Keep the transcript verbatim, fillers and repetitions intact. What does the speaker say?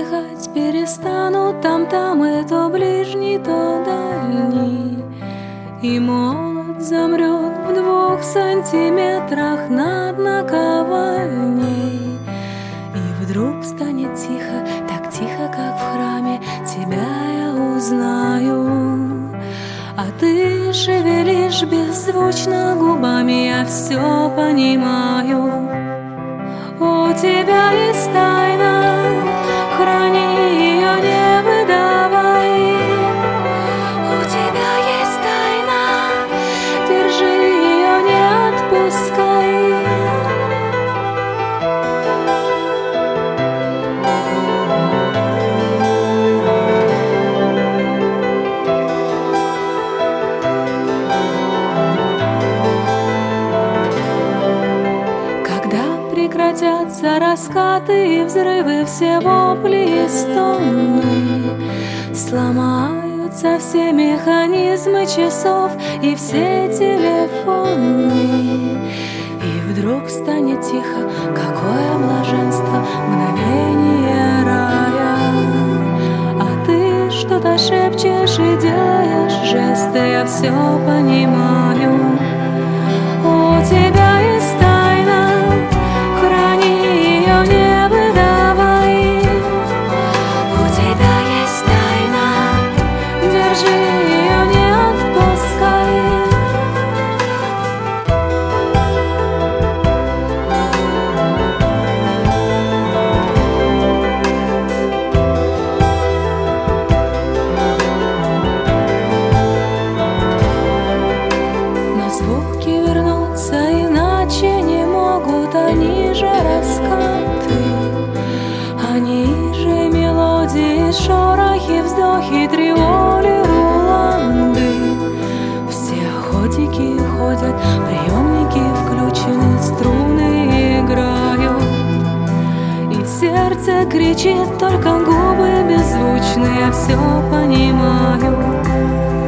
ехать перестану, там-там и то ближний, то дальний. И молот замрет в двух сантиметрах над наковальней. И вдруг станет тихо, так тихо, как в храме, тебя я узнаю. А ты шевелишь беззвучно губами, я все понимаю. У тебя есть тайна, храни ее, не выдавай. У тебя есть тайна, держи ее, не отпускай. Прекратятся раскаты и взрывы, все вопли и стоны, сломаются все механизмы часов и все телефоны. И вдруг станет тихо, какое блаженство, мгновение рая. А ты что-то шепчешь и делаешь жесты, я все понимаю. У тебя есть тайна, не выдавай. У тебя есть тайна, держи ее, не отпускай. Но звуки вернутся, иначе не могут, они же раскаты. Они же мелодии, шорохи, вздохи, триоли, руланды. Все ходики ходят, приемники включены, струны играют. И сердце кричит, только губы беззвучные, я все понимаю.